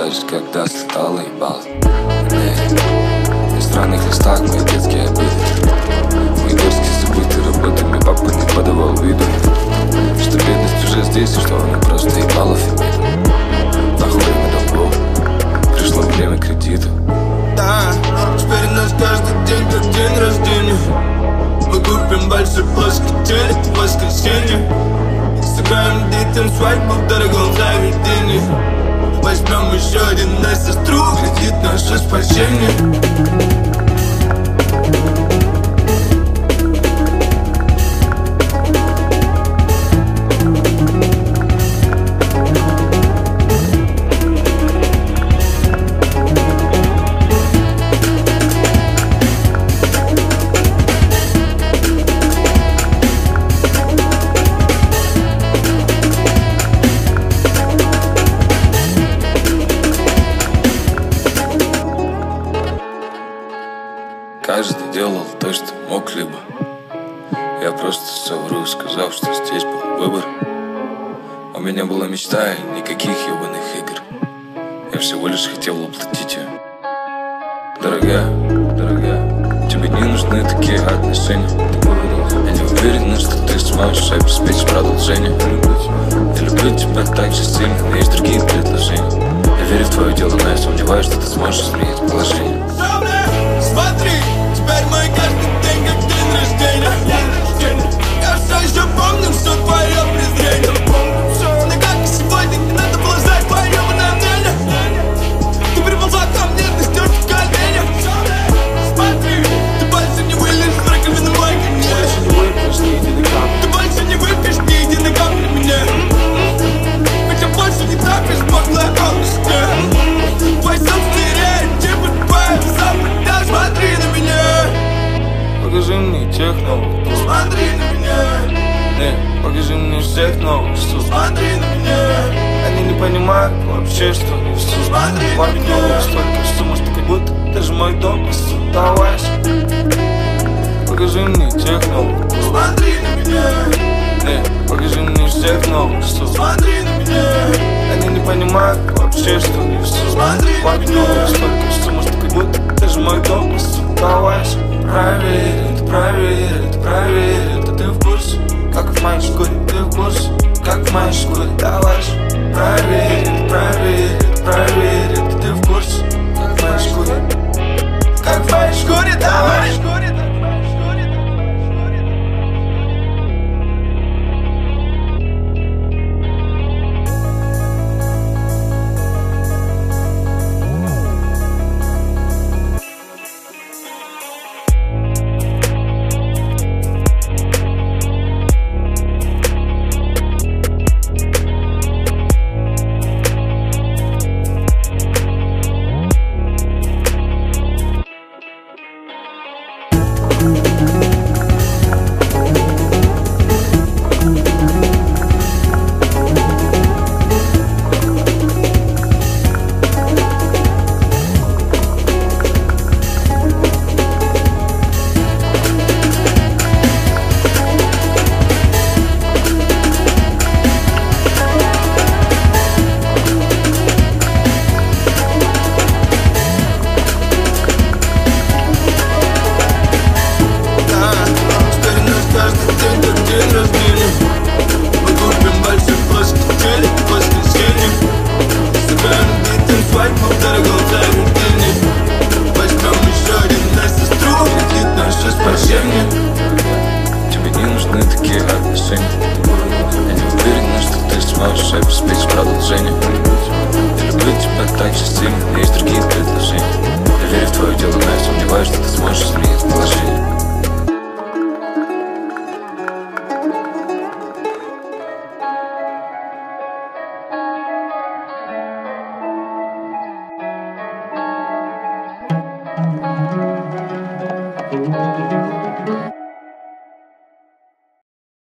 плачешь, когда слетала и бал. На странных листах мои детские обиды, мои горские забытые работы, мне папа не подавал виду, что бедность уже здесь, и что она просто ебалов имеет. Нахуй время долгов, пришло время кредита. Да, теперь у нас каждый день как день рождения. Мы купим большой плоский телек в воскресенье, сыграем детям свадьбу в дорогом заведении. Возьмем еще один на сестру, кредит наше спасение. Каждый делал то, что мог, либо я просто совру, сказав, что здесь был выбор. У меня была мечта и никаких ебаных игр. Я всего лишь хотел уплатить ее. Дорогая, тебе не нужны такие отношения. Я не уверен, что ты сможешь обеспечить продолжение. Я люблю тебя так же сильно, но есть другие предложения. Я верю в твое дело, но я сомневаюсь, что ты сможешь изменить положение. Смотри, теперь мой каждый день как день рождения. Я все еще помню все твое презрение. Но как и сегодня, не надо было знать твое ебаное мнение. Ты приползла ко мне, ты стерся в коленях. Смотри, ты больше не вылезешь в раковину мой конец. Ты больше не выпьешь ни единой капли меня. Хотя больше не трапишь подлое область. Твой сон стереет, типа твоя запад. Смотри на меня, покажи мне тех новых. Смотри на меня, покажи мне всех новых. Смотри на меня, они не понимают вообще, что несу. Смотри на меня, столько сумма, что как будто даже мой дом сдавайся. Покажи мне тех новых. Смотри на меня, покажи мне всех новых. Смотри на меня, они не понимают вообще, что несу. Смотри на меня, столько сумма, что как будто даже мой дом сдавайся. Проверь, это ты в курсе. Как в моей шкуре, ты в курсе. Как в моей шкуре, давай же. Проверь, это ты в курсе. Как в моей шкуре. Как в моей шкуре, давай. Тебе не нужны такие отношения. Я не уверен, что ты сможешь обеспечить продолжение. Я люблю тебя так же сильно.